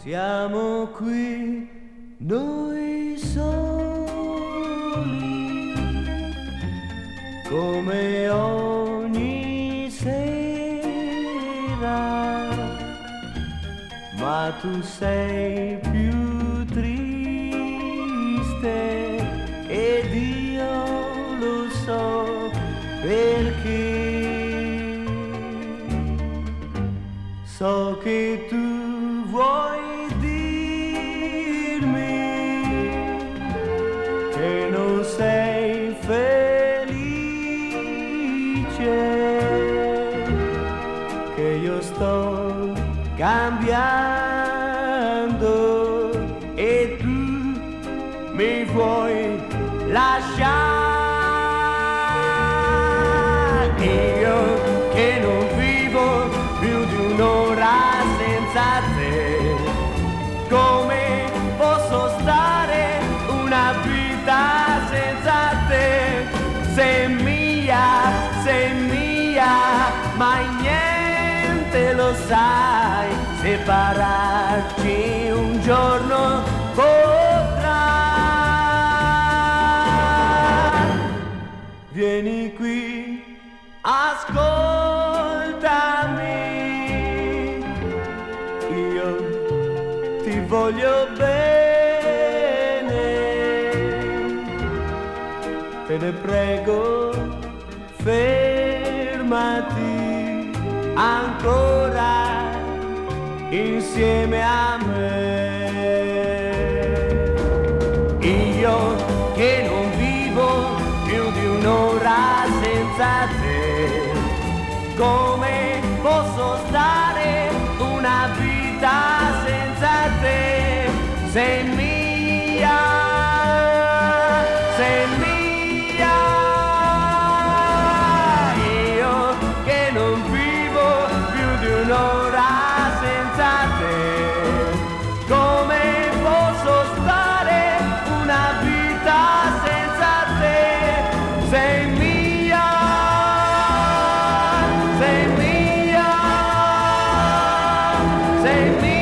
Siamo qui noi soli, come ogni sera, ma tu sei più triste ed io lo so perché. So che tu vuoi dirmi che non sei felice, che io sto cambiando e tu mi vuoi lasciare. Io che non vivo più di un'ora senza te, come posso stare una vita senza te? Sei mia, mai niente lo sai, separarci un giorno potrà. Vieni qui, ascoltami, io ti voglio bene, te ne prego, fermati ancora insieme a me. Io che non vivo più di un'ora senza te, come posso stare una vita senza te? Sei mia, sei mia. Io che non vivo più di un'ora senza te, come posso stare una vita senza te? Sei mia, sei mia, sei mia.